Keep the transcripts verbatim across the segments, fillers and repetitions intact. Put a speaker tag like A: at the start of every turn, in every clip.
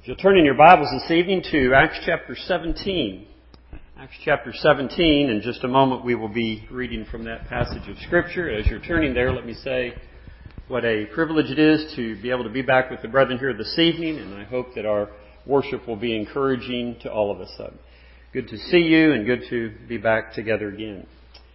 A: If you'll turn in your Bibles this evening to Acts chapter seventeen. Acts chapter seventeen, in just a moment we will be reading from that passage of Scripture. As you're turning there, let me say what a privilege it is to be able to be back with the brethren here this evening, and I hope that our worship will be encouraging to all of us. Uh, good to see you and good to be back together again.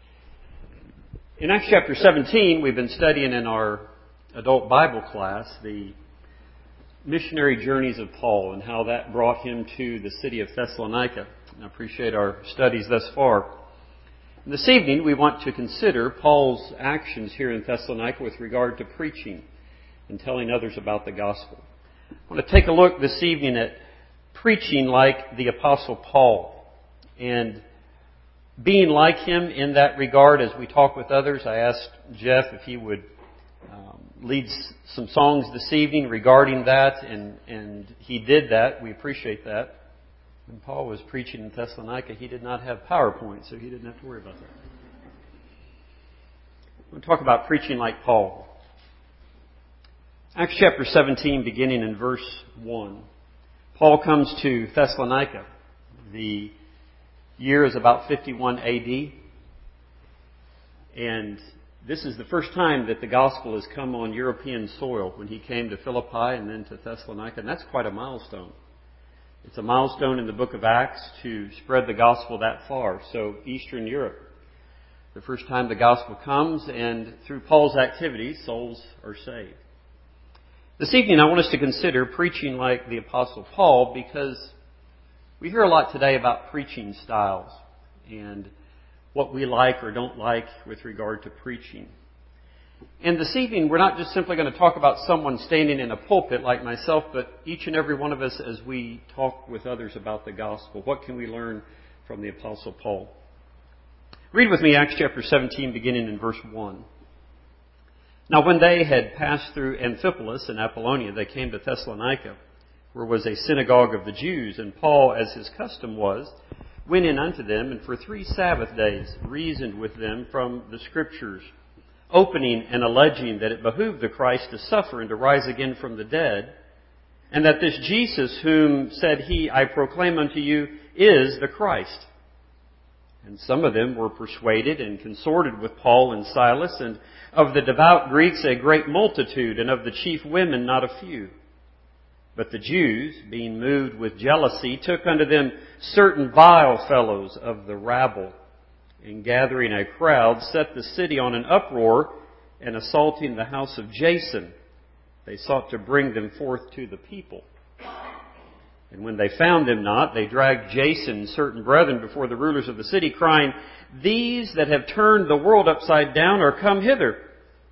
A: In Acts chapter seventeen, we've been studying in our adult Bible class the missionary journeys of Paul and how that brought him to the city of Thessalonica. I appreciate our studies thus far. And this evening we want to consider Paul's actions here in Thessalonica with regard to preaching and telling others about the gospel. I want to take a look this evening at preaching like the Apostle Paul and being like him in that regard as we talk with others. I asked Jeff if he would um, lead some songs this evening regarding that, and, and he did that. We appreciate that. When Paul was preaching in Thessalonica, he did not have PowerPoint, so he didn't have to worry about that. I'm going to talk about preaching like Paul. Acts chapter seventeen, beginning in verse one. Paul comes to Thessalonica. The year is about fifty-one A D, and this is the first time that the gospel has come on European soil, when he came to Philippi and then to Thessalonica, and that's quite a milestone. It's a milestone in the book of Acts to spread the gospel that far. So Eastern Europe, the first time the gospel comes, and through Paul's activities, souls are saved. This evening I want us to consider preaching like the Apostle Paul, because we hear a lot today about preaching styles and what we like or don't like with regard to preaching. And this evening, we're not just simply going to talk about someone standing in a pulpit like myself, but each and every one of us as we talk with others about the gospel. What can we learn from the Apostle Paul? Read with me Acts chapter seventeen, beginning in verse one. Now when they had passed through Amphipolis and Apollonia, they came to Thessalonica, where was a synagogue of the Jews, and Paul, as his custom was, went in unto them, and for three Sabbath days reasoned with them from the Scriptures, opening and alleging that it behooved the Christ to suffer and to rise again from the dead, and that this Jesus, whom said he, I proclaim unto you, is the Christ. And some of them were persuaded and consorted with Paul and Silas, and of the devout Greeks a great multitude, and of the chief women not a few. But the Jews, being moved with jealousy, took unto them certain vile fellows of the rabble, and gathering a crowd, set the city on an uproar, and assaulting the house of Jason, they sought to bring them forth to the people. And when they found them not, they dragged Jason and certain brethren before the rulers of the city, crying, These that have turned the world upside down are come hither,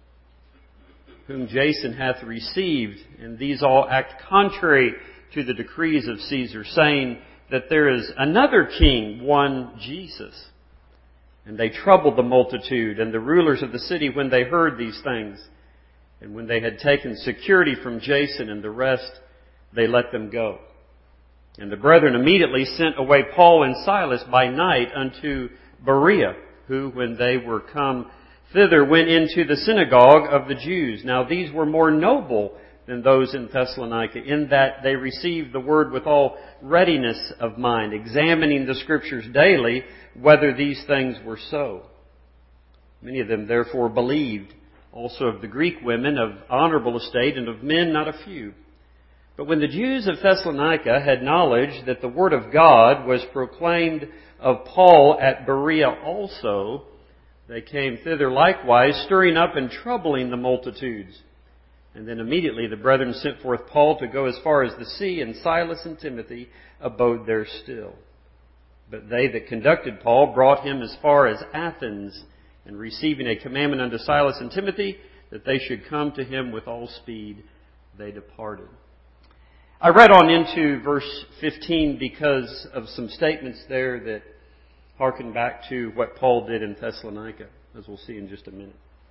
A: whom Jason hath received, and these all act contrary to the decrees of Caesar, saying that there is another king, one Jesus. And they troubled the multitude and the rulers of the city when they heard these things. And when they had taken security from Jason and the rest, they let them go. And the brethren immediately sent away Paul and Silas by night unto Berea, who, when they were come thither, went into the synagogue of the Jews. Now these were more noble than those in Thessalonica, in that they received the word with all readiness of mind, examining the Scriptures daily, whether these things were so. Many of them therefore believed, also of the Greek women of honorable estate, and of men not a few. But when the Jews of Thessalonica had knowledge that the word of God was proclaimed of Paul at Berea also, they came thither likewise, stirring up and troubling the multitudes. And then immediately the brethren sent forth Paul to go as far as the sea, and Silas and Timothy abode there still. But they that conducted Paul brought him as far as Athens, and receiving a commandment unto Silas and Timothy that they should come to him with all speed, they departed. I read on into verse fifteen because of some statements there that harken back to what Paul did in Thessalonica, as we'll see in just a minute.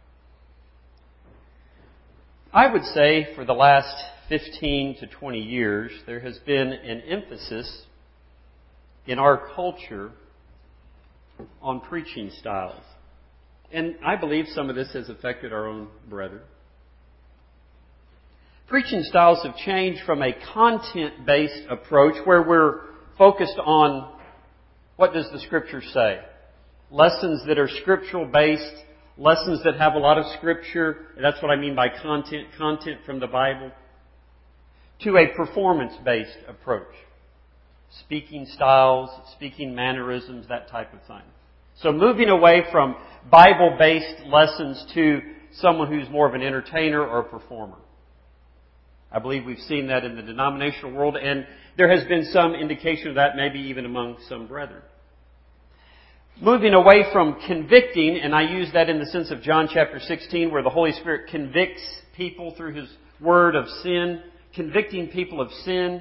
A: I would say for the last fifteen to twenty years, there has been an emphasis in our culture on preaching styles. And I believe some of this has affected our own brethren. Preaching styles have changed from a content-based approach where we're focused on what does the Scripture say? Lessons that are scriptural-based, lessons that have a lot of Scripture. That's what I mean by content, content from the Bible. To a performance-based approach. Speaking styles, speaking mannerisms, that type of thing. So moving away from Bible-based lessons to someone who's more of an entertainer or a performer. I believe we've seen that in the denominational world, and there has been some indication of that maybe even among some brethren. Moving away from convicting, and I use that in the sense of John chapter sixteen, where the Holy Spirit convicts people through His Word of sin, convicting people of sin,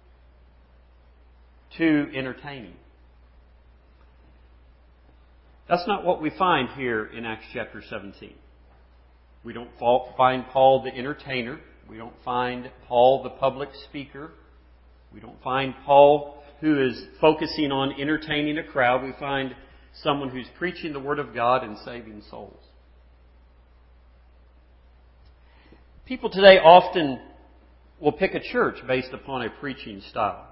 A: to entertaining. That's not what we find here in Acts chapter seventeen. We don't find Paul the entertainer. We don't find Paul the public speaker. We don't find Paul who is focusing on entertaining a crowd. We find someone who's preaching the Word of God and saving souls. People today often will pick a church based upon a preaching style.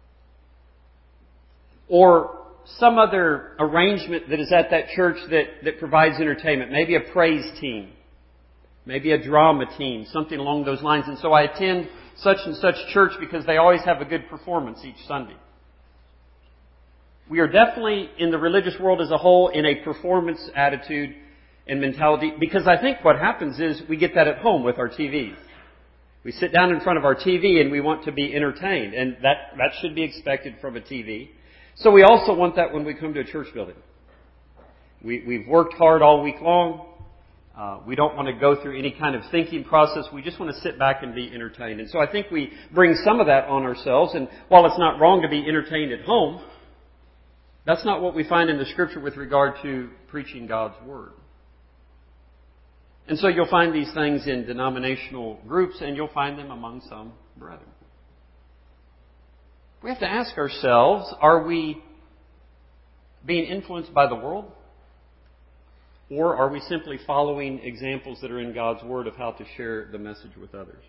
A: Or some other arrangement that is at that church that, that provides entertainment. Maybe a praise team. Maybe a drama team. Something along those lines. And so I attend such and such church because they always have a good performance each Sunday. We are definitely, in the religious world as a whole, in a performance attitude and mentality. Because I think what happens is we get that at home with our T Vs. We sit down in front of our T V and we want to be entertained. And that, that should be expected from a T V. So we also want that when we come to a church building. We, we've worked hard all week long. Uh, we don't want to go through any kind of thinking process. We just want to sit back and be entertained. And so I think we bring some of that on ourselves. And while it's not wrong to be entertained at home, that's not what we find in the Scripture with regard to preaching God's Word. And so you'll find these things in denominational groups, and you'll find them among some brethren. We have to ask ourselves, are we being influenced by the world? Or are we simply following examples that are in God's Word of how to share the message with others?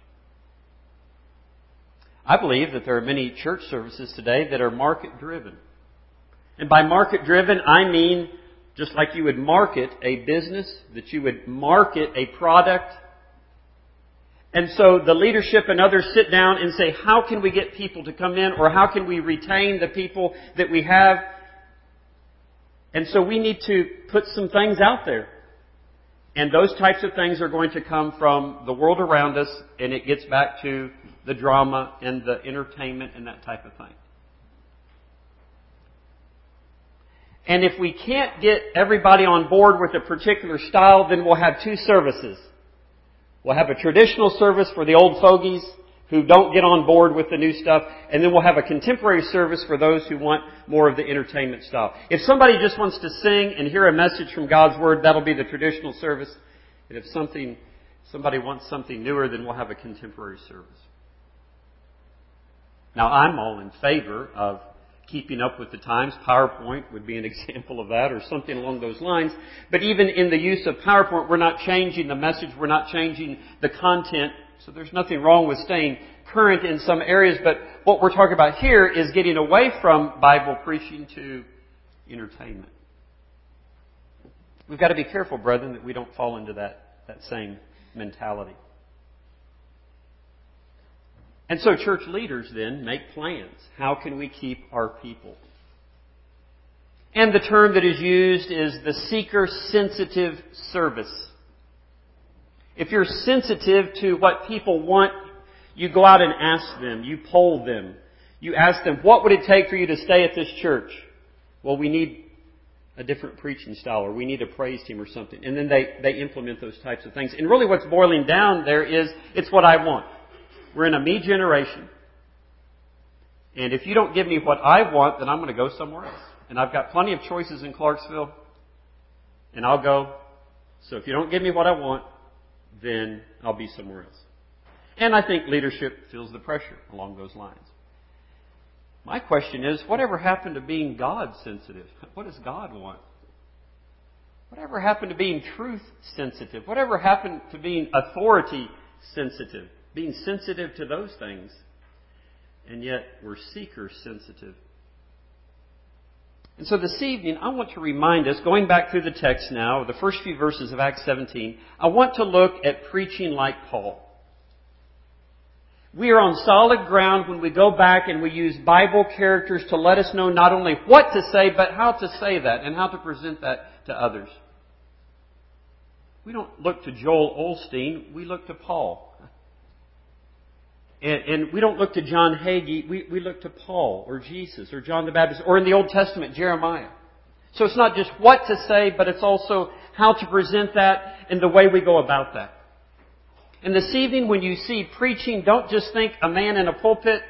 A: I believe that there are many church services today that are market-driven. And by market-driven, I mean just like you would market a business, that you would market a product. And so the leadership and others sit down and say, how can we get people to come in, or how can we retain the people that we have? And so we need to put some things out there. And those types of things are going to come from the world around us, and it gets back to the drama and the entertainment and that type of thing. And if we can't get everybody on board with a particular style, then we'll have two services. We'll have a traditional service for the old fogies who don't get on board with the new stuff, and then we'll have a contemporary service for those who want more of the entertainment style. If somebody just wants to sing and hear a message from God's Word, that'll be the traditional service. And if something, somebody wants something newer, then we'll have a contemporary service. Now, I'm all in favor of keeping up with the times. PowerPoint would be an example of that, or something along those lines. But even in the use of PowerPoint, we're not changing the message. We're not changing the content. So there's nothing wrong with staying current in some areas. But what we're talking about here is getting away from Bible preaching to entertainment. We've got to be careful, brethren, that we don't fall into that, that same mentality. And so church leaders then make plans. How can we keep our people? And the term that is used is the seeker-sensitive service. If you're sensitive to what people want, you go out and ask them. You poll them. You ask them, what would it take for you to stay at this church? Well, we need a different preaching style, or we need a praise team or something. And then they, they implement those types of things. And really what's boiling down there is, it's what I want. We're in a me generation. And if you don't give me what I want, then I'm going to go somewhere else. And I've got plenty of choices in Clarksville. And I'll go. So if you don't give me what I want, then I'll be somewhere else. And I think leadership feels the pressure along those lines. My question is, whatever happened to being God sensitive? What does God want? Whatever happened to being truth sensitive? Whatever happened to being authority sensitive? being sensitive to those things. And yet we're seeker sensitive. And so this evening, I want to remind us, going back through the text now, the first few verses of Acts seventeen, I want to look at preaching like Paul. We are on solid ground when we go back and we use Bible characters to let us know not only what to say, but how to say that and how to present that to others. We don't look to Joel Osteen, we look to Paul. And, and we don't look to John Hagee, we, we look to Paul or Jesus or John the Baptist or in the Old Testament, Jeremiah. So it's not just what to say, but it's also how to present that and the way we go about that. And this evening when you see preaching, don't just think a man in a pulpit.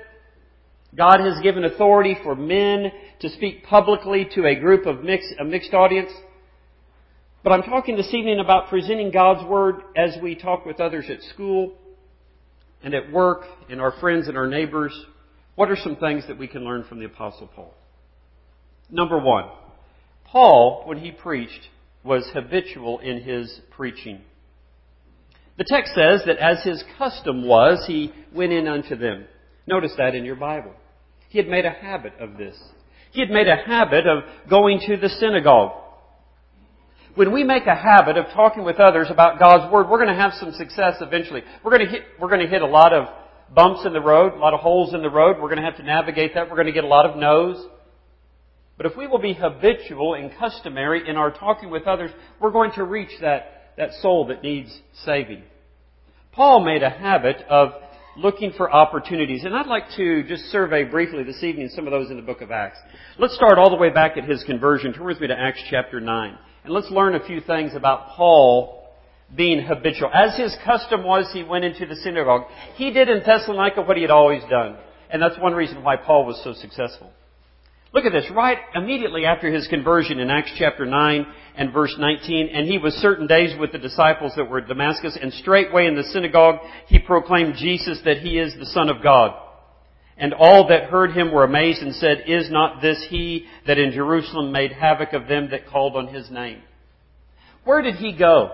A: God has given authority for men to speak publicly to a group of mixed, a mixed audience. But I'm talking this evening about presenting God's Word as we talk with others at school and at work and our friends and our neighbors. What are some things that we can learn from the Apostle Paul? Number one, Paul, when he preached, was habitual in his preaching. The text says that as his custom was, he went in unto them. Notice that in your Bible. He had made a habit of this. He had made a habit of going to the synagogue. When we make a habit of talking with others about God's Word, we're going to have some success eventually. We're going to hit, we're going to hit a lot of bumps in the road, a lot of holes in the road. We're going to have to navigate that. We're going to get a lot of no's. But if we will be habitual and customary in our talking with others, we're going to reach that, that soul that needs saving. Paul made a habit of looking for opportunities. And I'd like to just survey briefly this evening some of those in the book of Acts. Let's start all the way back at his conversion. Turn with me to Acts chapter nine. And let's learn a few things about Paul being habitual. As his custom was, he went into the synagogue. He did in Thessalonica what he had always done. And that's one reason why Paul was so successful. Look at this. Right immediately after his conversion in Acts chapter nine and verse nineteen, and he was certain days with the disciples that were at Damascus, and straightway in the synagogue he proclaimed Jesus, that he is the Son of God. And all that heard him were amazed and said, Is not this he that in Jerusalem made havoc of them that called on his name? Where did he go?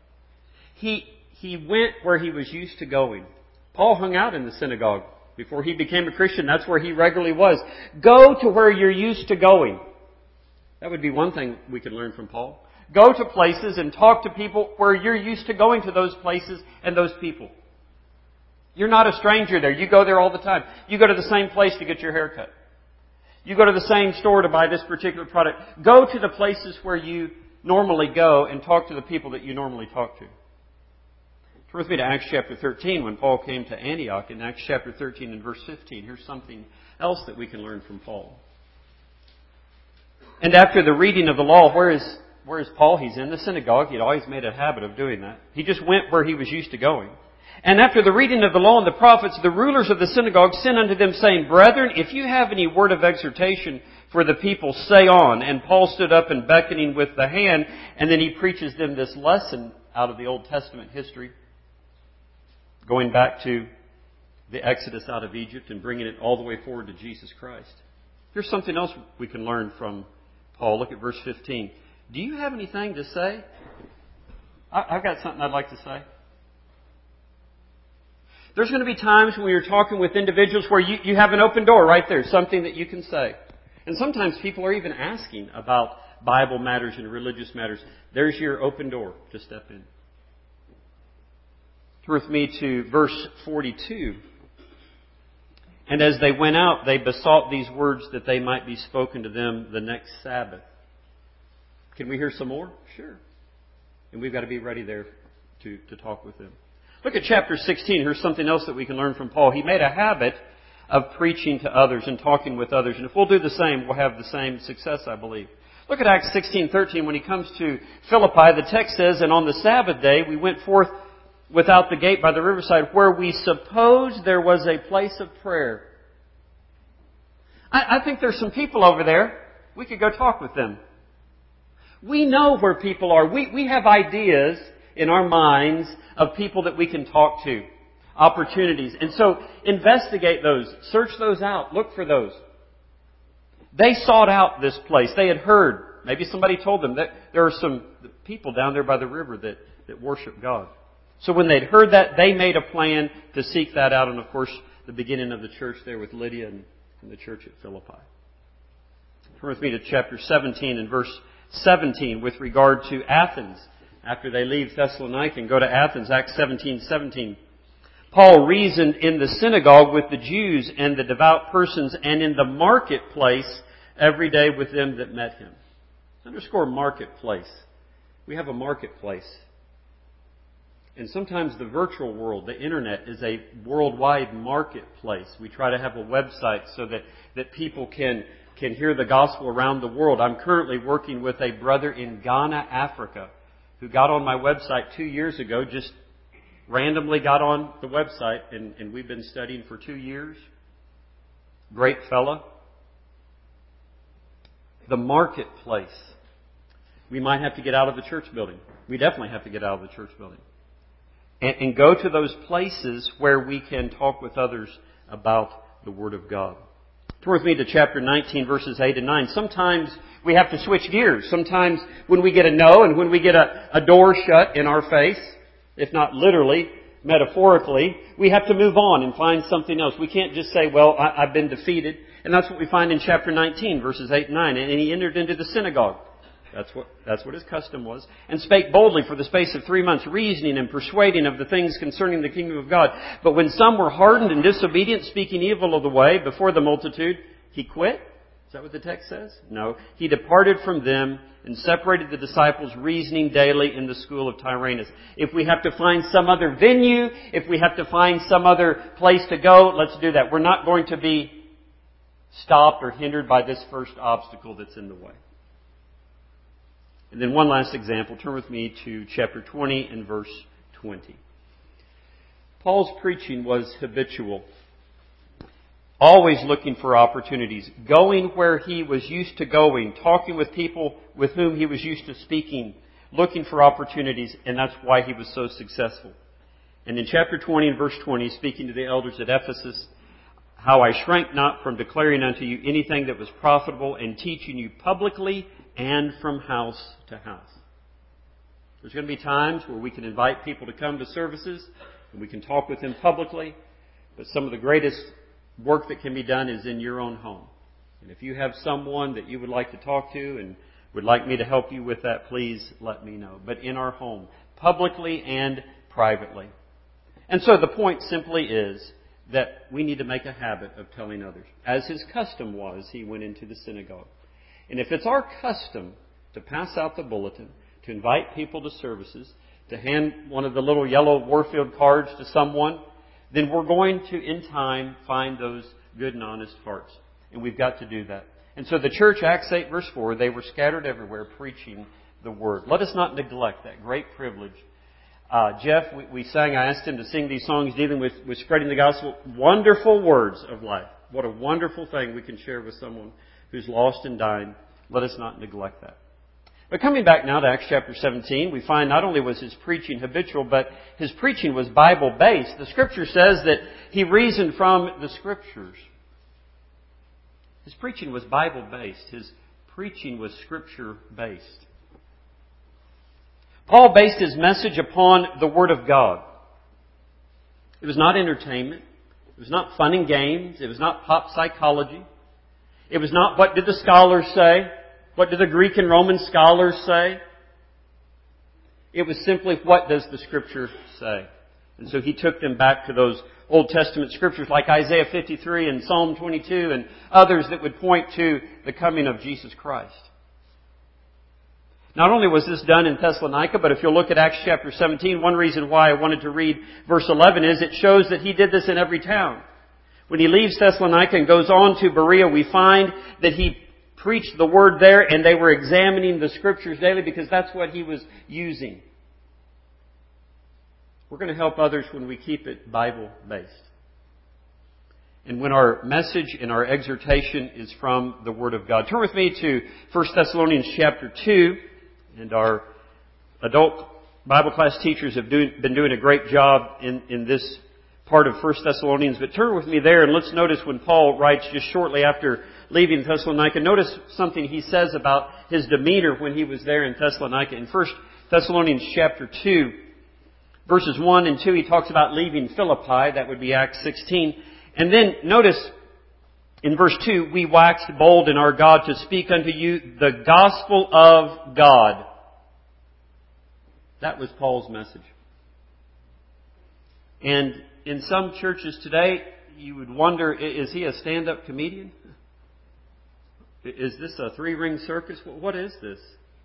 A: He, he went where he was used to going. Paul hung out in the synagogue. Before he became a Christian, that's where he regularly was. Go to where you're used to going. That would be one thing we could learn from Paul. Go to places and talk to people where you're used to going to those places and those people. You're not a stranger there. You go there all the time. You go to the same place to get your hair cut. You go to the same store to buy this particular product. Go to the places where you normally go and talk to the people that you normally talk to. Turn with me to Acts chapter thirteen when Paul came to Antioch. In Acts chapter thirteen and verse fifteen, here's something else that we can learn from Paul. And after the reading of the law, where is, where is Paul? He's in the synagogue. He'd always made a habit of doing that. He just went where he was used to going. And after the reading of the law and the prophets, the rulers of the synagogue sent unto them, saying, Brethren, if you have any word of exhortation for the people, say on. And Paul stood up and beckoning with the hand, and then he preaches them this lesson out of the Old Testament history, going back to the Exodus out of Egypt and bringing it all the way forward to Jesus Christ. Here's something else we can learn from Paul. Look at verse fifteen. Do you have anything to say? I've got something I'd like to say. There's going to be times when you're talking with individuals where you, you have an open door right there, something that you can say. And sometimes people are even asking about Bible matters and religious matters. There's your open door to step in. Turn with me to verse forty-two. And as they went out, they besought these words that they might be spoken to them the next Sabbath. Can we hear some more? Sure. And we've got to be ready there to, to talk with them. Look at chapter sixteen. Here's something else that we can learn from Paul. He made a habit of preaching to others and talking with others. And if we'll do the same, we'll have the same success, I believe. Look at Acts sixteen thirteen. When he comes to Philippi, the text says, And on the Sabbath day we went forth without the gate by the riverside, where we supposed there was a place of prayer. I, I think there's some people over there. We could go talk with them. We know where people are. We, we have ideas in our minds of people that we can talk to. Opportunities. And so investigate those. Search those out. Look for those. They sought out this place. They had heard. Maybe somebody told them that there are some people down there by the river that, that worship God. So when they'd heard that, they made a plan to seek that out. And of course, the beginning of the church there with Lydia and, and the church at Philippi. Turn with me to chapter seventeen and verse seventeen with regard to Athens. After they leave Thessalonica and go to Athens, Acts seventeen seventeen. Paul reasoned in the synagogue with the Jews and the devout persons and in the marketplace every day with them that met him. Underscore marketplace. We have a marketplace. And sometimes the virtual world, the internet, is a worldwide marketplace. We try to have a website so that, that people can, can hear the gospel around the world. I'm currently working with a brother in Ghana, Africa, who got on my website two years ago, just randomly got on the website, and, and we've been studying for two years. Great fella. The marketplace. We might have to get out of the church building. We definitely have to get out of the church building. And, and go to those places where we can talk with others about the Word of God. Turn with me to chapter nineteen, verses eight and nine. Sometimes we have to switch gears. Sometimes when we get a no and when we get a, a door shut in our face, if not literally, metaphorically, we have to move on and find something else. We can't just say, well, I, I've been defeated. And that's what we find in chapter nineteen, verses eight and nine. And he entered into the synagogue. That's what, that's what his custom was. And spake boldly for the space of three months, reasoning and persuading of the things concerning the kingdom of God. But when some were hardened and disobedient, speaking evil of the way before the multitude, he quit. Is that what the text says? No. He departed from them and separated the disciples, reasoning daily in the school of Tyrannus. If we have to find some other venue, if we have to find some other place to go, let's do that. We're not going to be stopped or hindered by this first obstacle that's in the way. And then one last example. Turn with me to chapter twenty and verse twenty. Paul's preaching was habitual. Always looking for opportunities. Going where he was used to going. Talking with people with whom he was used to speaking. Looking for opportunities. And that's why he was so successful. And in chapter twenty and verse twenty, speaking to the elders at Ephesus, how I shrank not from declaring unto you anything that was profitable and teaching you publicly and from house to house. There's going to be times where we can invite people to come to services and we can talk with them publicly, but some of the greatest work that can be done is in your own home. And if you have someone that you would like to talk to and would like me to help you with that, please let me know. But in our home, publicly and privately. And so the point simply is that we need to make a habit of telling others. As his custom was, he went into the synagogue. And if it's our custom to pass out the bulletin, to invite people to services, to hand one of the little yellow Warfield cards to someone, then we're going to, in time, find those good and honest hearts. And we've got to do that. And so the church, Acts eight, verse four, they were scattered everywhere preaching the Word. Let us not neglect that great privilege. Uh, Jeff, we, we sang, I asked him to sing these songs dealing with, with spreading the gospel. Wonderful words of life. What a wonderful thing we can share with someone who's lost and dying. Let us not neglect that. But coming back now to Acts chapter seventeen, we find not only was his preaching habitual, but his preaching was Bible-based. The Scripture says that he reasoned from the Scriptures. His preaching was Bible-based. His preaching was Scripture-based. Paul based his message upon the Word of God. It was not entertainment. It was not fun and games. It was not pop psychology. It was not what did the scholars say? What do the Greek and Roman scholars say? It was simply what does the Scripture say? And so he took them back to those Old Testament Scriptures like Isaiah fifty-three and Psalm twenty-two and others that would point to the coming of Jesus Christ. Not only was this done in Thessalonica, but if you'll look at Acts chapter seventeen, one reason why I wanted to read verse eleven is it shows that he did this in every town. When he leaves Thessalonica and goes on to Berea, we find that he preached the Word there and they were examining the Scriptures daily because that's what he was using. We're going to help others when we keep it Bible-based. And when our message and our exhortation is from the Word of God. Turn with me to First Thessalonians chapter two. And our adult Bible class teachers have do, been doing a great job in, in this part of First Thessalonians. But turn with me there and let's notice when Paul writes just shortly after leaving Thessalonica. Notice something he says about his demeanor when he was there in Thessalonica. In First Thessalonians chapter two, verses one and two, he talks about leaving Philippi. That would be Acts sixteen. And then notice in verse two, we waxed bold in our God to speak unto you the gospel of God. That was Paul's message. And in some churches today, you would wonder, is he a stand-up comedian? Is this a three-ring circus? What is this?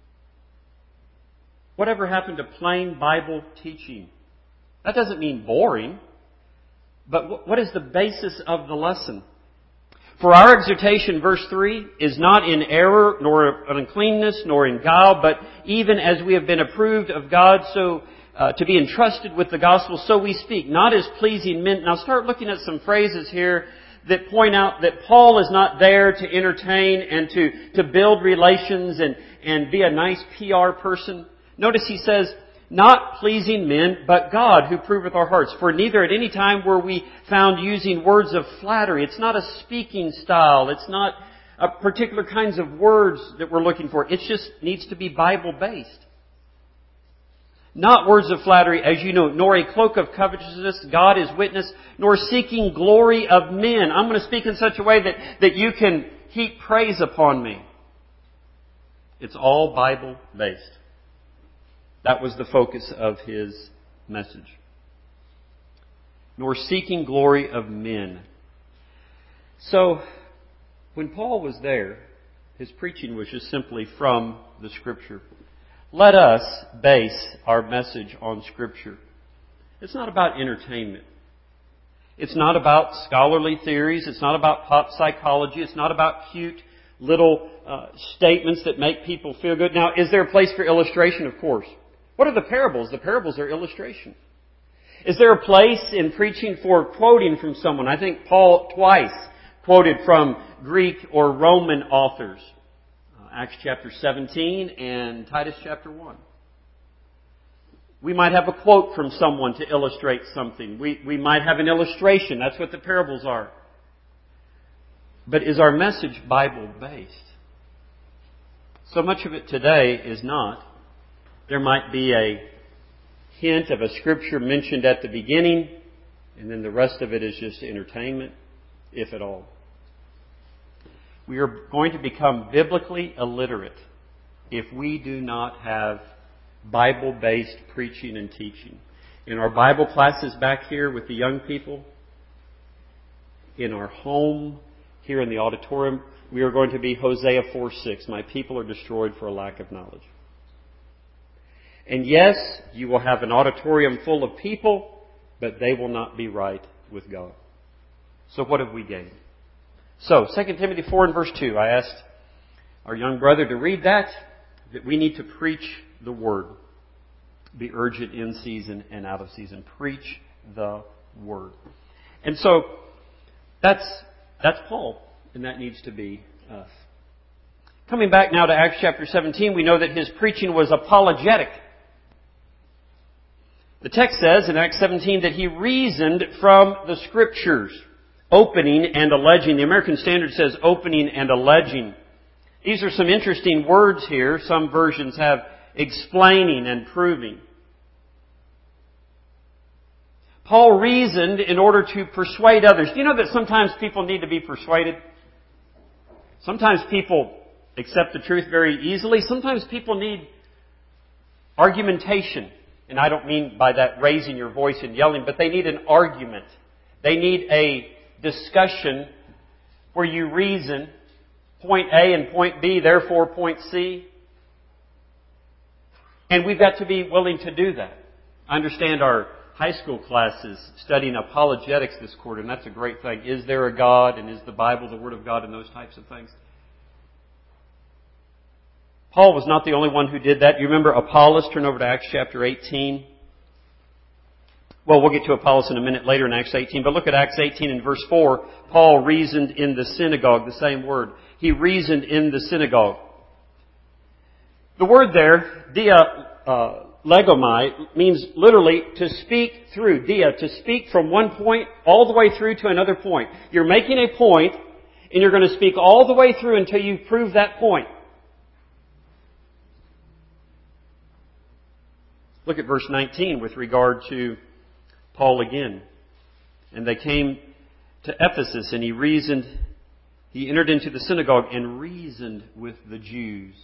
A: Whatever happened to plain Bible teaching? That doesn't mean boring. But what is the basis of the lesson? For our exhortation, verse three, is not in error, nor in uncleanness, nor in guile, but even as we have been approved of God, so uh, to be entrusted with the gospel, so we speak, not as pleasing men. Now start looking at some phrases here that point out that Paul is not there to entertain and to, to build relations and, and be a nice P R person. Notice he says, not pleasing men, but God who proveth our hearts. For neither at any time were we found using words of flattery. It's not a speaking style. It's not a particular kinds of words that we're looking for. It just needs to be Bible-based. Not words of flattery, as you know, nor a cloak of covetousness, God is witness, nor seeking glory of men. I'm going to speak in such a way that, that you can heap praise upon me. It's all Bible-based. That was the focus of his message. Nor seeking glory of men. So, when Paul was there, his preaching was just simply from the Scripture. Let us base our message on Scripture. It's not about entertainment. It's not about scholarly theories. It's not about pop psychology. It's not about cute little uh, statements that make people feel good. Now, is there a place for illustration? Of course. What are the parables? The parables are illustration. Is there a place in preaching for quoting from someone? I think Paul twice quoted from Greek or Roman authors. Uh, Acts chapter seventeen and Titus chapter one. We might have a quote from someone to illustrate something. We, we might have an illustration. That's what the parables are. But is our message Bible-based? So much of it today is not. There might be a hint of a scripture mentioned at the beginning, and then the rest of it is just entertainment, if at all. We are going to become biblically illiterate if we do not have Bible-based preaching and teaching. In our Bible classes back here with the young people, in our home, here in the auditorium, we are going to be Hosea four six. My people are destroyed for a lack of knowledge. And yes, you will have an auditorium full of people, but they will not be right with God. So what have we gained? So, Second Timothy four and verse two, I asked our young brother to read that, that we need to preach the Word. Be urgent in season and out of season. Preach the Word. And so, that's, that's Paul, and that needs to be us. Coming back now to Acts chapter seventeen, we know that his preaching was apologetic. The text says in Acts seventeen that he reasoned from the Scriptures, opening and alleging. The American Standard says opening and alleging. These are some interesting words here. Some versions have explaining and proving. Paul reasoned in order to persuade others. Do you know that sometimes people need to be persuaded? Sometimes people accept the truth very easily. Sometimes people need argumentation. And I don't mean by that raising your voice and yelling, but they need an argument. They need a discussion where you reason point A and point B, therefore point C. And we've got to be willing to do that. I understand our high school classes studying apologetics this quarter, and that's a great thing. Is there a God, and is the Bible the Word of God, and those types of things? Paul was not the only one who did that. You remember Apollos? Turn over to Acts chapter eighteen. Well, we'll get to Apollos in a minute later in Acts eighteen. But look at Acts eighteen and verse four. Paul reasoned in the synagogue. The same word. He reasoned in the synagogue. The word there, dia uh, legomai, means literally to speak through. Dia, to speak from one point all the way through to another point. You're making a point, and you're going to speak all the way through until you prove that point. Look at verse nineteen with regard to Paul again. And they came to Ephesus, and he reasoned, he entered into the synagogue and reasoned with the Jews.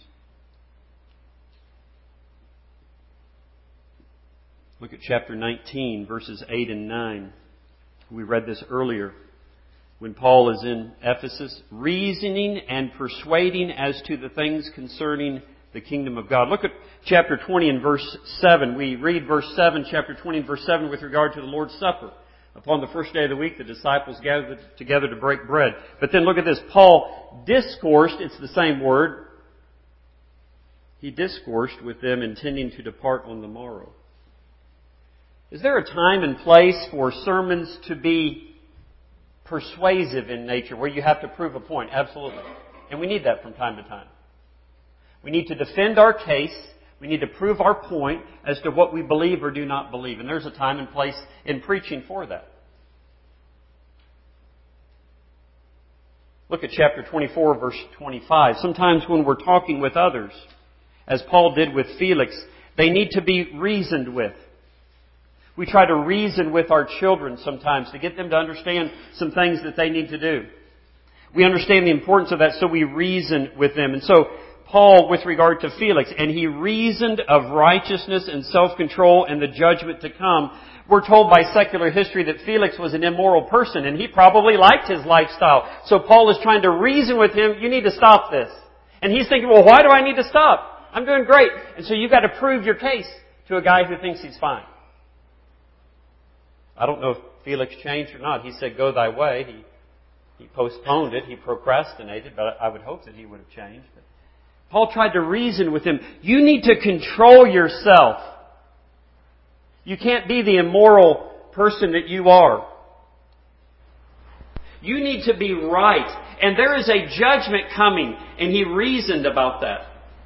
A: Look at chapter nineteen, verses eight and nine. We read this earlier. When Paul is in Ephesus, reasoning and persuading as to the things concerning the kingdom of God. Look at chapter twenty and verse seven. We read verse seven, chapter twenty and verse seven with regard to the Lord's Supper. Upon the first day of the week, the disciples gathered together to break bread. But then look at this. Paul discoursed, it's the same word. He discoursed with them, intending to depart on the morrow. Is there a time and place for sermons to be persuasive in nature, where you have to prove a point? Absolutely. And we need that from time to time. We need to defend our case. We need to prove our point as to what we believe or do not believe. And there's a time and place in preaching for that. Look at chapter twenty-four, verse twenty-five. Sometimes when we're talking with others, as Paul did with Felix, they need to be reasoned with. We try to reason with our children sometimes to get them to understand some things that they need to do. We understand the importance of that, so we reason with them. And so Paul, with regard to Felix, and he reasoned of righteousness and self-control and the judgment to come. We're told by secular history that Felix was an immoral person, and he probably liked his lifestyle. So Paul is trying to reason with him, you need to stop this. And he's thinking, well, why do I need to stop? I'm doing great. And so you've got to prove your case to a guy who thinks he's fine. I don't know if Felix changed or not. He said, go thy way. He, he postponed it. He procrastinated, but I would hope that he would have changed. But Paul tried to reason with him. You need to control yourself. You can't be the immoral person that you are. You need to be right. And there is a judgment coming. And he reasoned about that.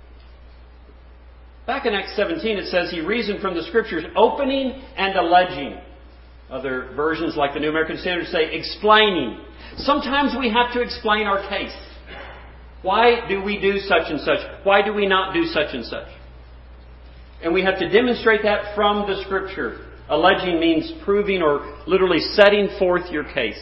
A: Back in Acts seventeen it says he reasoned from the Scriptures, opening and alleging. Other versions like the New American Standard say explaining. Sometimes we have to explain our case. Why do we do such and such? Why do we not do such and such? And we have to demonstrate that from the Scripture. Alleging means proving or literally setting forth your case.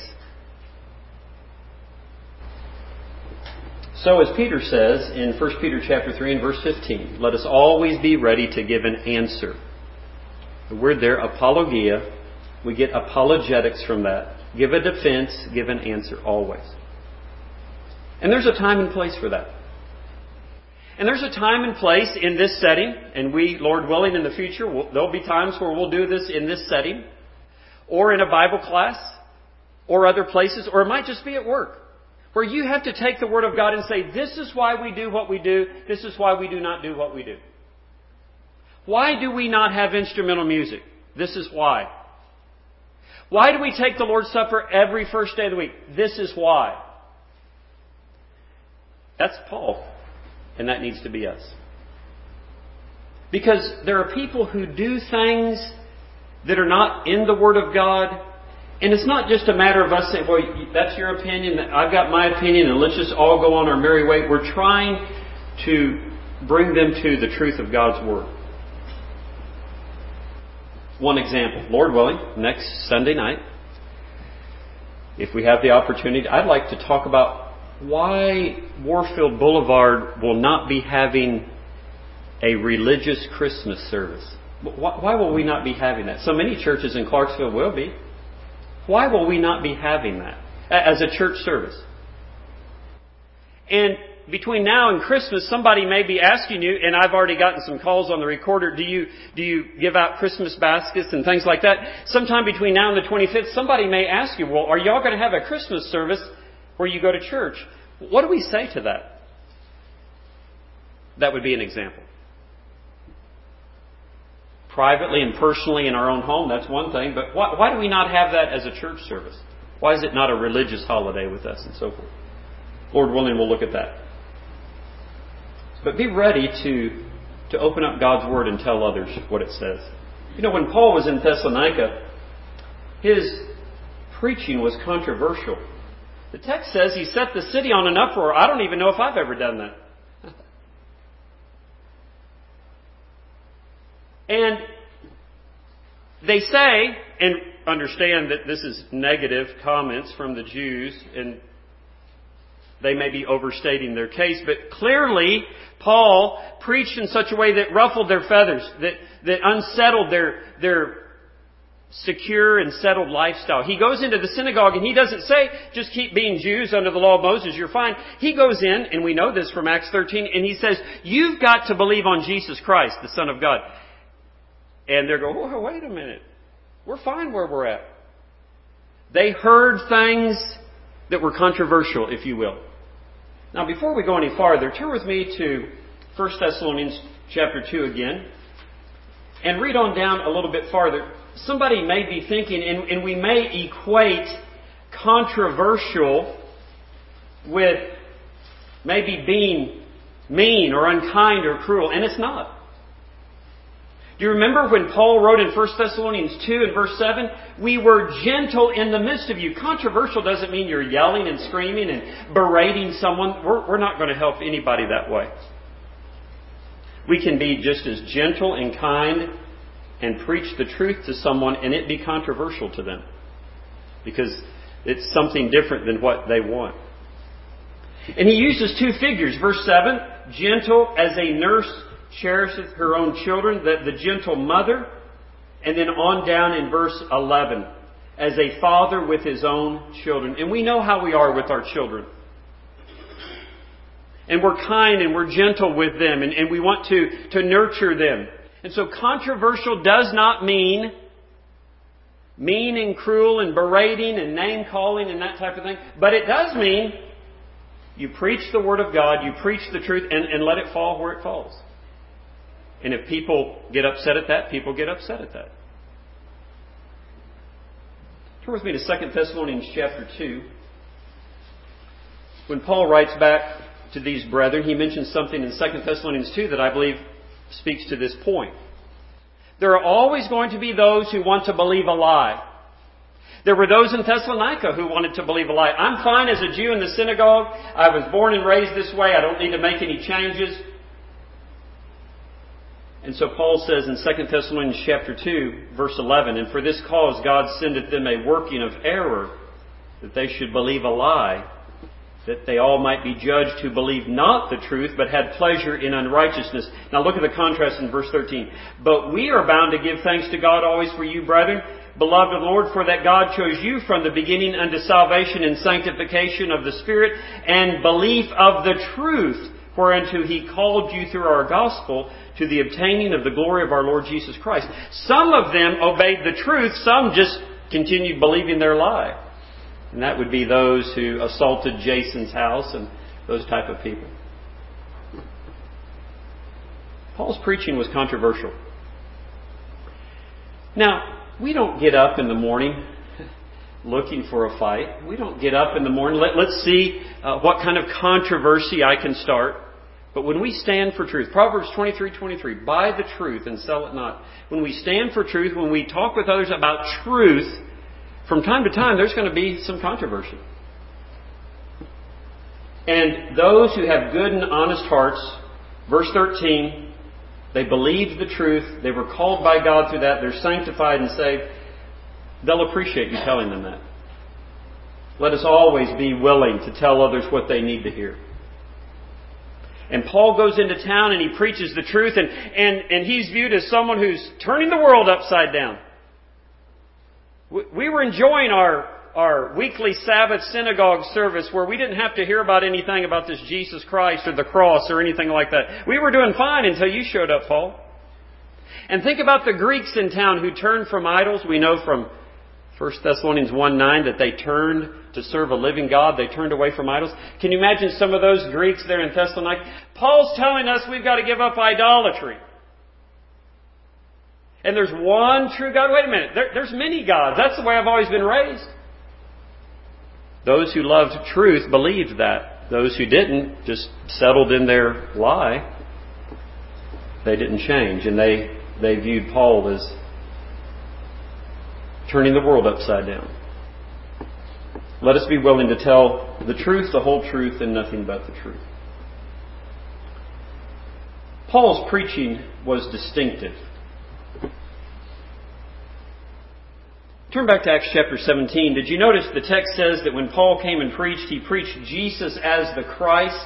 A: So as Peter says in First Peter chapter three and verse fifteen, let us always be ready to give an answer. The word there, apologia, we get apologetics from that. Give a defense, give an answer, always. And there's a time and place for that. And there's a time and place in this setting, and we, Lord willing, in the future, we'll, there'll be times where we'll do this in this setting, or in a Bible class, or other places, or it might just be at work, where you have to take the Word of God and say, this is why we do what we do, this is why we do not do what we do. Why do we not have instrumental music? This is why. Why do we take the Lord's Supper every first day of the week? This is why. That's Paul. And that needs to be us. Because there are people who do things that are not in the Word of God. And it's not just a matter of us saying, well, that's your opinion, I've got my opinion, and let's just all go on our merry way. We're trying to bring them to the truth of God's Word. One example, Lord willing, next Sunday night, if we have the opportunity, I'd like to talk about why Warfield Boulevard will not be having a religious Christmas service. Why will we not be having that? So many churches in Clarksville will be. Why will we not be having that as a church service? And between now and Christmas, somebody may be asking you, and I've already gotten some calls on the recorder, do you do you give out Christmas baskets and things like that? Sometime between now and the twenty-fifth, somebody may ask you, well, are y'all going to have a Christmas service where you go to church? What do we say to that? That would be an example. Privately and personally in our own home, that's one thing, but why, why do we not have that as a church service? Why is it not a religious holiday with us and so forth? Lord willing, we'll look at that. But be ready to, to open up God's Word and tell others what it says. You know, when Paul was in Thessalonica, his preaching was controversial. The text says he set the city on an uproar. I don't even know if I've ever done that. And they say, and understand that this is negative comments from the Jews, and they may be overstating their case, but clearly Paul preached in such a way that ruffled their feathers, that, that unsettled their, their secure and settled lifestyle. He goes into the synagogue and he doesn't say, just keep being Jews under the law of Moses, you're fine. He goes in, and we know this from Acts thirteen, and he says, you've got to believe on Jesus Christ, the Son of God. And they're going, oh, wait a minute. We're fine where we're at. They heard things that were controversial, if you will. Now, before we go any farther, turn with me to First Thessalonians chapter two again, and read on down a little bit farther. Somebody may be thinking, and, and we may equate controversial with maybe being mean or unkind or cruel, and it's not. Do you remember when Paul wrote in First Thessalonians two and verse seven, we were gentle in the midst of you. Controversial doesn't mean you're yelling and screaming and berating someone. We're, we're not going to help anybody that way. We can be just as gentle and kind and preach the truth to someone and it be controversial to them, because it's something different than what they want. And he uses two figures. Verse seven, gentle as a nurse cherisheth her own children, the, the gentle mother. And then on down in verse eleven, as a father with his own children. And we know how we are with our children. And we're kind and we're gentle with them, and, and we want to, to nurture them. And so controversial does not mean mean and cruel and berating and name calling and that type of thing. But it does mean you preach the Word of God, you preach the truth, and, and let it fall where it falls. And if people get upset at that, people get upset at that. Turn with me to Second Thessalonians chapter two. When Paul writes back to these brethren, he mentions something in Second Thessalonians two that I believe speaks to this point. There are always going to be those who want to believe a lie. There were those in Thessalonica who wanted to believe a lie. I'm fine as a Jew in the synagogue. I was born and raised this way. I don't need to make any changes. And so Paul says in Second Thessalonians chapter two, verse eleven, and for this cause God sendeth them a working of error, that they should believe a lie, that they all might be judged who believed not the truth, but had pleasure in unrighteousness. Now look at the contrast in verse thirteen. But we are bound to give thanks to God always for you, brethren, beloved of the Lord, for that God chose you from the beginning unto salvation and sanctification of the Spirit, and belief of the truth, whereunto He called you through our gospel, to the obtaining of the glory of our Lord Jesus Christ. Some of them obeyed the truth, some just continued believing their lie. And that would be those who assaulted Jason's house and those type of people. Paul's preaching was controversial. Now, we don't get up in the morning looking for a fight. We don't get up in the morning, Let, let's see uh, what kind of controversy I can start. But when we stand for truth, Proverbs twenty-three twenty-three, buy the truth and sell it not. When we stand for truth, when we talk with others about truth, from time to time, there's going to be some controversy. And those who have good and honest hearts, verse thirteen, they believed the truth. They were called by God through that. They're sanctified and saved. They'll appreciate you telling them that. Let us always be willing to tell others what they need to hear. And Paul goes into town and he preaches the truth, and, and, and he's viewed as someone who's turning the world upside down. We were enjoying our, our weekly Sabbath synagogue service where we didn't have to hear about anything about this Jesus Christ or the cross or anything like that. We were doing fine until you showed up, Paul. And think about the Greeks in town who turned from idols. We know from First Thessalonians one nine that they turned to serve a living God. They turned away from idols. Can you imagine some of those Greeks there in Thessalonica? Paul's telling us we've got to give up idolatry. And there's one true God. Wait a minute. There, there's many gods. That's the way I've always been raised. Those who loved truth believed that. Those who didn't just settled in their lie. They didn't change. And they, they viewed Paul as turning the world upside down. Let us be willing to tell the truth, the whole truth, and nothing but the truth. Paul's preaching was distinctive. Turn back to Acts chapter seventeen. Did you notice the text says that when Paul came and preached, he preached Jesus as the Christ?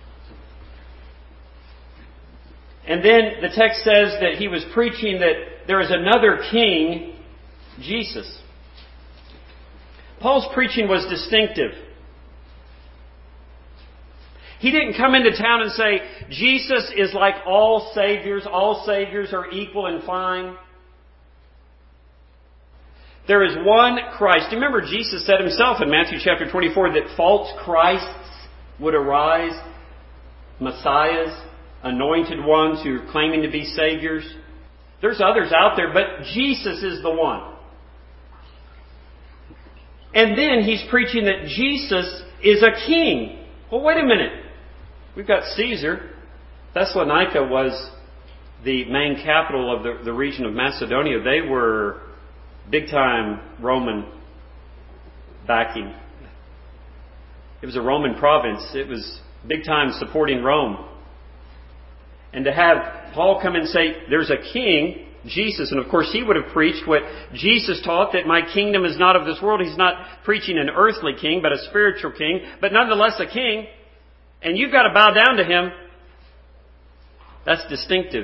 A: And then the text says that he was preaching that there is another king, Jesus. Paul's preaching was distinctive. He didn't come into town and say, Jesus is like all saviors. All saviors are equal and fine. There is one Christ. Do you remember Jesus said himself in Matthew chapter twenty-four that false Christs would arise, messiahs, anointed ones who are claiming to be saviors? There's others out there, but Jesus is the one. And then he's preaching that Jesus is a king. Well, wait a minute. We've got Caesar. Thessalonica was the main capital of the, the region of Macedonia. They were big-time Roman backing. It was a Roman province. It was big-time supporting Rome. And to have Paul come and say, there's a king, Jesus, and of course he would have preached what Jesus taught, that my kingdom is not of this world. He's not preaching an earthly king, but a spiritual king, but nonetheless a king. And you've got to bow down to him. That's distinctive.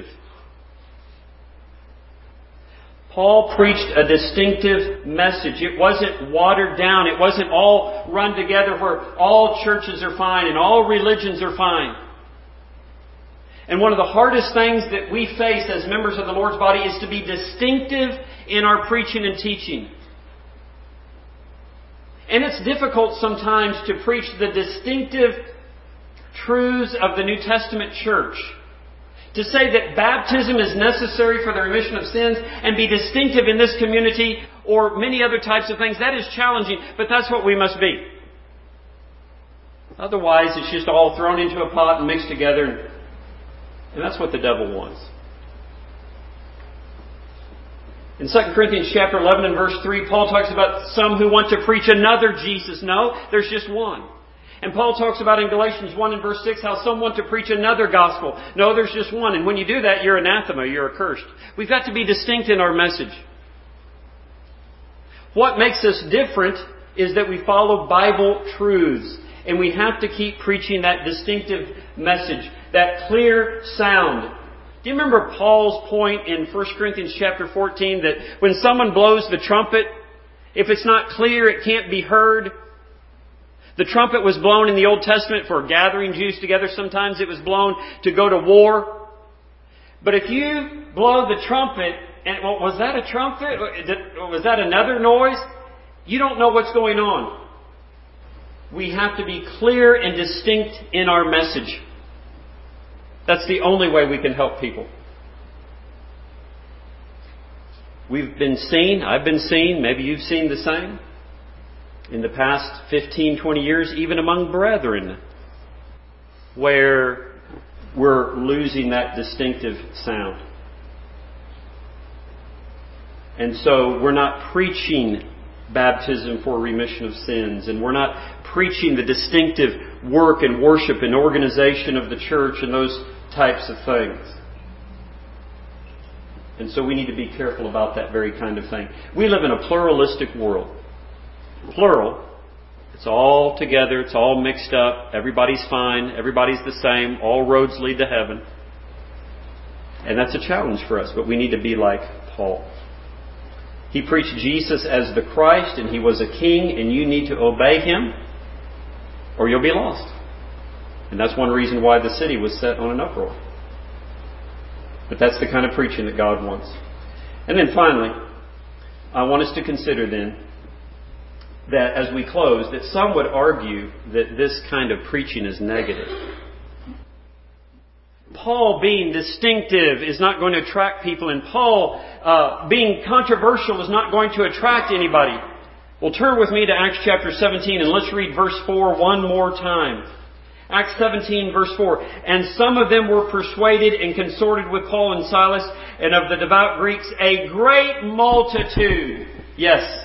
A: Paul preached a distinctive message. It wasn't watered down. It wasn't all run together where all churches are fine and all religions are fine. And one of the hardest things that we face as members of the Lord's body is to be distinctive in our preaching and teaching. And it's difficult sometimes to preach the distinctive truths of the New Testament church. To say that baptism is necessary for the remission of sins and be distinctive in this community or many other types of things, that is challenging, but that's what we must be. Otherwise, it's just all thrown into a pot and mixed together, and that's what the devil wants. In Second Corinthians chapter eleven and verse three, Paul talks about some who want to preach another Jesus. No, there's just one. And Paul talks about in Galatians one and verse six how some want to preach another gospel. No, there's just one. And when you do that, you're anathema, you're accursed. We've got to be distinct in our message. What makes us different is that we follow Bible truths. And we have to keep preaching that distinctive message, that clear sound. Do you remember Paul's point in First Corinthians chapter fourteen that when someone blows the trumpet, if it's not clear, it can't be heard? The trumpet was blown in the Old Testament for gathering Jews together. Sometimes it was blown to go to war. But if you blow the trumpet, and well, was that a trumpet? Was that another noise? You don't know what's going on. We have to be clear and distinct in our message. That's the only way we can help people. We've been seen, I've been seen, maybe you've seen the same, in the past fifteen, twenty years, even among brethren, where we're losing that distinctive sound. And so we're not preaching baptism for remission of sins, and we're not preaching the distinctive work and worship and organization of the church and those types of things. And so we need to be careful about that very kind of thing. We live in a pluralistic world. Plural. It's all together. It's all mixed up. Everybody's fine. Everybody's the same. All roads lead to heaven. And that's a challenge for us. But we need to be like Paul. He preached Jesus as the Christ, and He was a king, and you need to obey Him or you'll be lost. And that's one reason why the city was set on an uproar. But that's the kind of preaching that God wants. And then finally, I want us to consider then that as we close, that some would argue that this kind of preaching is negative. Paul being distinctive is not going to attract people, and Paul uh, being controversial is not going to attract anybody. Well, turn with me to Acts chapter seventeen and let's read verse four one more time. Acts seventeen verse four. And some of them were persuaded and consorted with Paul and Silas, and of the devout Greeks a great multitude. Yes,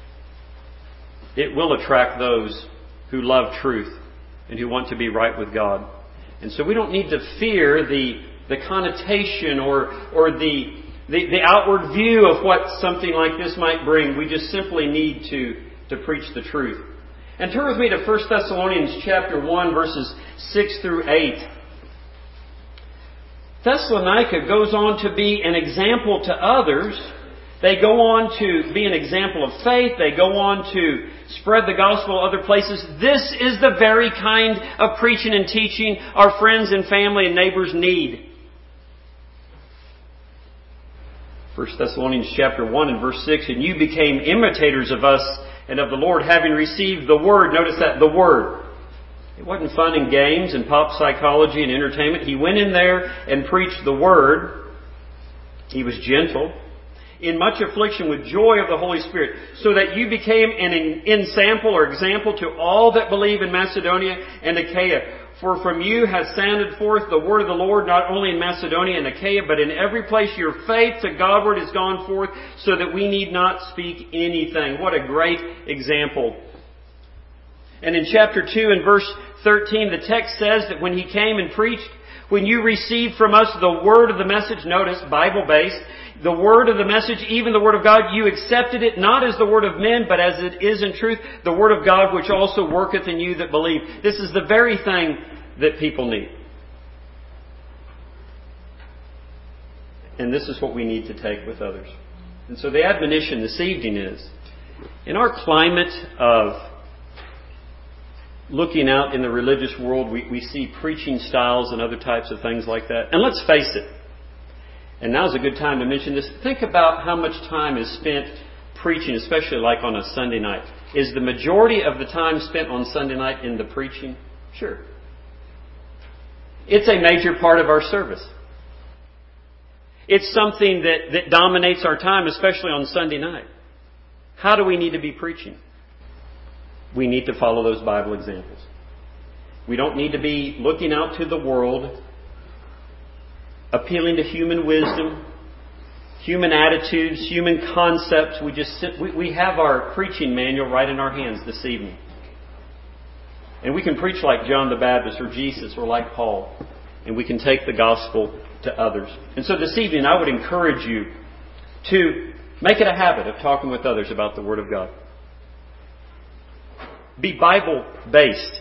A: it will attract those who love truth and who want to be right with God. And so we don't need to fear the, the connotation or, or the the, the outward view of what something like this might bring. We just simply need to, to preach the truth. And turn with me to First Thessalonians chapter one, verses six through eight. Thessalonica goes on to be an example to others. They go on to be an example of faith. They go on to spread the gospel other places. This is the very kind of preaching and teaching our friends and family and neighbors need. First Thessalonians chapter one and verse six, and you became imitators of us and of the Lord, having received the Word. Notice that, the Word. It wasn't fun and games and pop psychology and entertainment. He went in there and preached the Word. He was gentle. In much affliction with joy of the Holy Spirit, so that you became an ensample or example to all that believe in Macedonia and Achaia. For from you has sounded forth the word of the Lord, not only in Macedonia and Achaia, but in every place your faith to Godward has gone forth, so that we need not speak anything. What a great example. And in chapter two and verse thirteen, the text says that when he came and preached, when you received from us the word of the message, notice, Bible-based, the word of the message, even the word of God, you accepted it not as the word of men, but as it is in truth, the word of God, which also worketh in you that believe. This is the very thing that people need. And this is what we need to take with others. And so the admonition this evening is, in our climate of looking out in the religious world, we, we see preaching styles and other types of things like that. And let's face it, and now's a good time to mention this. Think about how much time is spent preaching, especially like on a Sunday night. Is the majority of the time spent on Sunday night in the preaching? Sure. It's a major part of our service. It's something that, that dominates our time, especially on Sunday night. How do we need to be preaching? We need to follow those Bible examples. We don't need to be looking out to the world, appealing to human wisdom, human attitudes, human concepts. We just sit, we, we have our preaching manual right in our hands this evening. And we can preach like John the Baptist or Jesus or like Paul. And we can take the gospel to others. And so this evening I would encourage you to make it a habit of talking with others about the Word of God. Be Bible-based.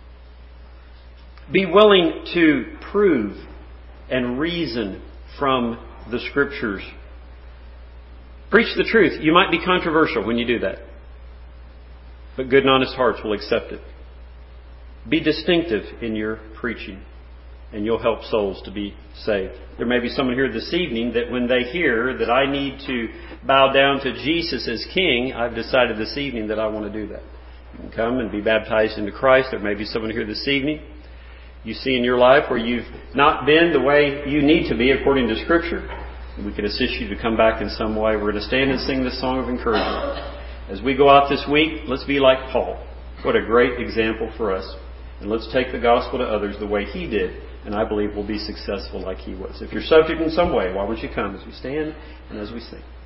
A: Be willing to prove and reason from the Scriptures. Preach the truth. You might be controversial when you do that, but good and honest hearts will accept it. Be distinctive in your preaching, and you'll help souls to be saved. There may be someone here this evening that when they hear that I need to bow down to Jesus as King, I've decided this evening that I want to do that. You can come and be baptized into Christ. There may be someone here this evening you see in your life where you've not been the way you need to be according to Scripture. We could assist you to come back in some way. We're going to stand and sing this song of encouragement. As we go out this week, let's be like Paul. What a great example for us. And let's take the gospel to others the way he did. And I believe we'll be successful like he was. If you're subject in some way, why don't you come as we stand and as we sing.